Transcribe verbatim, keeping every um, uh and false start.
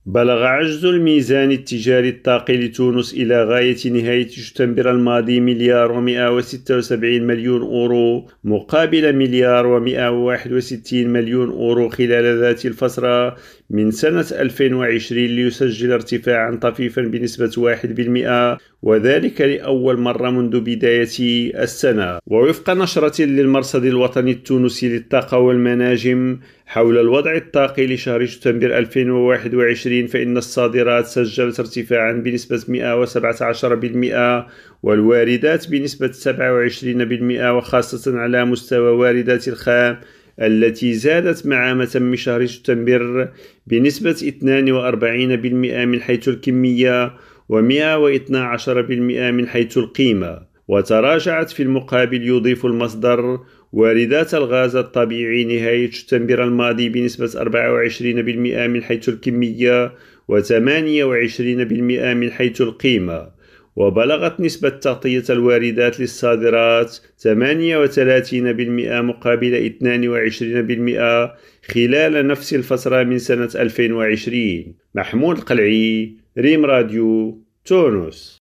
بلغ عجز الميزان التجاري الطاقي لتونس إلى غاية نهاية شتنبر الماضي مليار ومئة وستة وسبعين مليون أورو مقابل مليار ومئة وواحد وستين مليون أورو خلال ذات الفترة من سنة ألفين وعشرين، ليسجل ارتفاعا طفيفا بنسبة واحد بالمئة، وذلك لأول مرة منذ بداية السنة. ووفق نشرة للمرصد الوطني التونسي للطاقة والمناجم حول الوضع الطاقي لشهر شتنبر ألفين وواحد وعشرين، فإن الصادرات سجلت ارتفاعا بنسبة مئة وسبعة عشر بالمئة، والواردات بنسبة سبعة وعشرين بالمئة، وخاصة على مستوى واردات الخام التي زادت مع تم شهر شتنبر بنسبة اثنين وأربعين بالمئة من حيث الكمية ومئة واثني عشر بالمئة من حيث القيمة. وتراجعت في المقابل، يضيف المصدر، واردات الغاز الطبيعي نهاية شتنبر الماضي بنسبة أربعة وعشرين بالمئة من حيث الكمية وثمانية وعشرين بالمئة من حيث القيمة. وبلغت نسبة تغطية الواردات للصادرات ثمانية وثلاثين بالمئة مقابل اثنين وعشرين بالمئة خلال نفس الفترة من سنة ألفين وعشرين. محمود القلعي، ريم راديو، تونس.